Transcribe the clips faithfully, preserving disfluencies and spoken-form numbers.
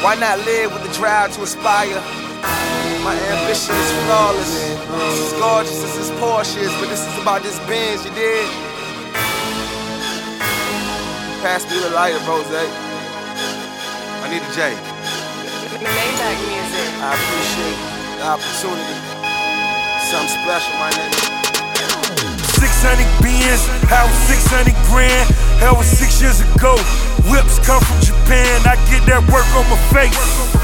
Why not live with the drive to aspire? My ambition is flawless. It's as gorgeous as this Porsche is, but this is about this Benz, you dig? Pass me the lighter, Rose. I need a J. Maybach music. I appreciate the opportunity. Something special, my nigga. six hundred Benz, house six hundred grand. Hell was six years ago. Whips come from Japan. I get that work on my face.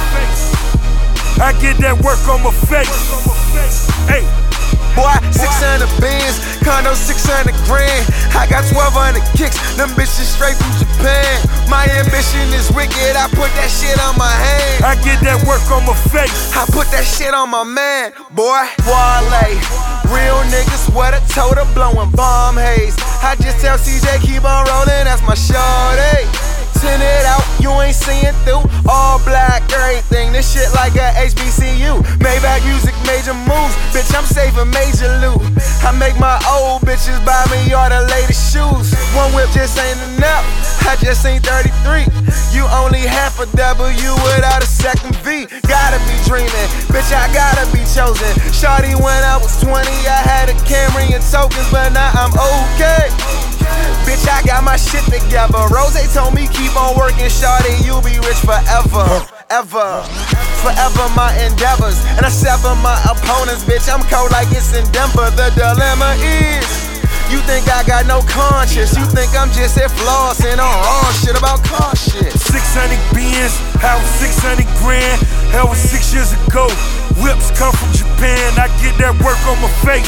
I get that work on my face. Hey. Boy, six hundred Benz, condo six hundred grand. I got twelve hundred kicks, them bitches straight from Japan. My ambition is wicked, I put that shit on my hand. I get that work on my face. I put that shit on my man, boy. Wale, real niggas sweater, toter, blowing bomb haze. I just tell C J keep on rolling, that's my shorty. Send it out, you ain't seeing through. All black, everything, this shit like a H B C U. Maybach music, major moves, bitch, I'm saving major loot. I make my old bitches buy me all the latest shoes. One whip just ain't enough, I just ain't thirty-three. You only half a W without a second V. Gotta be dreaming, bitch, I gotta be chosen. Shawty when I was twenty, I had a Camry and tokens, but now I'm okay. Bitch, I got my shit together. Rose told me keep on working, shawty, you'll be rich forever, ever. Forever my endeavors, and I sever my opponents, bitch, I'm cold like it's in Denver. The dilemma is, you think I got no conscience, you think I'm just at flossing on raw shit about car shit. six hundred Benz, house six hundred grand. Hell was six years ago. Whips come from Japan. I get that work on my face.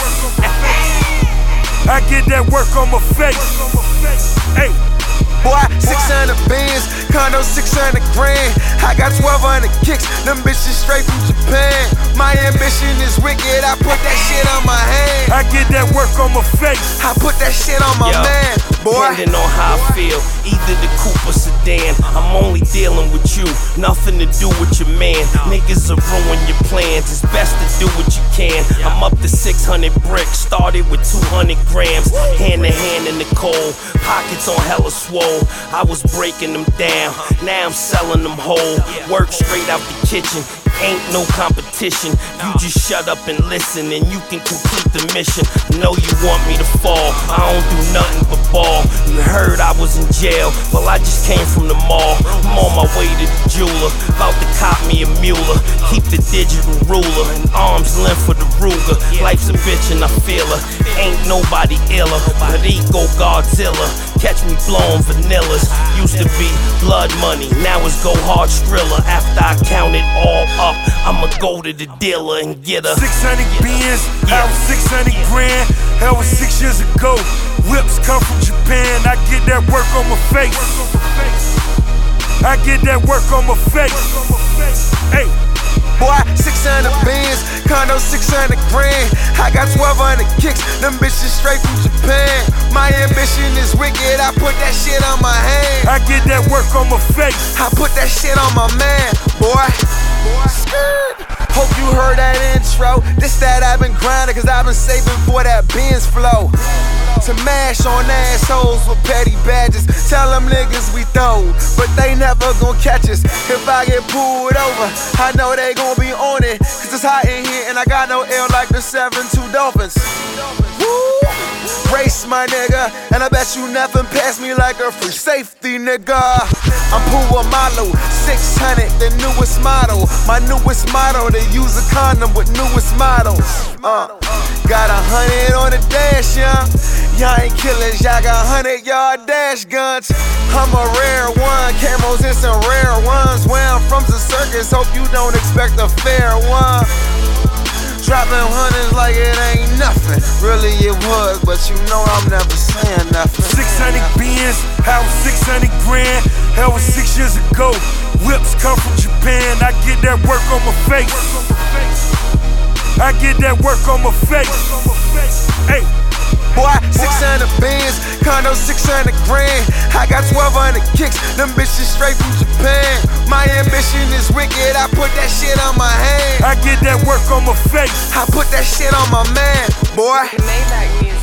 I get that work on my face. Hey. Boy, six hundred Benz, condo six hundred grand. I got twelve hundred kicks, them bitches straight from Japan. My ambition is wicked, I put that shit on my hand. I get that work on my face. I put that shit on my Yo, man, boy. Depending on how I feel, either the coupe or sedan, I'm only dealing with you, nothing to do with your man. Niggas will ruin your plans, it's best to do what you can. I'm up to six hundred bricks, started with two hundred grams. Hand to hand in the cold, pockets on hella swole. I was breaking them down, now I'm selling them whole. Work straight out the kitchen, ain't no competition. You just shut up and listen and you can complete the mission. Know you want me to fall, I don't do nothing but ball. You heard I was in jail, well I just came from the mall. I'm on my way to the jeweler, about to cop me a Mueller. Keep the digital ruler, an arm's length for the Ruger. Life's a bitch and I feel her, ain't nobody iller. But ego Godzilla, catch me blowing vanillas. Used to be blood money, now it's go hard Skrilla. After I count it all up, I'ma go to the dealer and get a six hundred Benz, house six hundred grand. Hell was six years ago. Whips come from Japan. I get that work on my face. I get that work on my face. Hey. Boy, six hundred Benz, condo six hundred grand. I got twelve hundred kicks, them bitches straight from Japan. My ambition is wicked, I put that shit on my hand. I get that work on my face. I put that shit on my man, boy. Skirt. Hope you heard that intro. This that I've been grinding, cause I've been saving for that Benz flow. To mash on assholes with petty badges. Tell them niggas we throw, but they never gon' catch us. If I get pulled over, I know they gon' be on it. Cause it's hot in here and I got no L like the seven two Dolphins. Woo! Race my nigga, and I bet you nothing pass me like a free safety nigga. I'm Pua Malo, six hundred, the newest model. My newest model, to use a condom with newest models. Uh, got a hundred on the dash, young. Y'all ain't killers, y'all got hundred yard dash guns. I'm a rare one, camos and some rare ones. Where I'm from's a circus, hope you don't expect a fair one. Dropping hundreds like it ain't nothing. Really it was, but you know I'm never saying nothing. six hundred Benz, house six hundred grand. Hell was six years ago. Whips come from Japan. I get that work on my face. I get that work on my face. Hey. Boy, six hundred Benz, condo six hundred grand. I got twelve hundred kicks, them bitches straight from Japan. My ambition is wicked, I put that shit on my hand. I get that work on my face. I put that shit on my man, boy. Maybach music.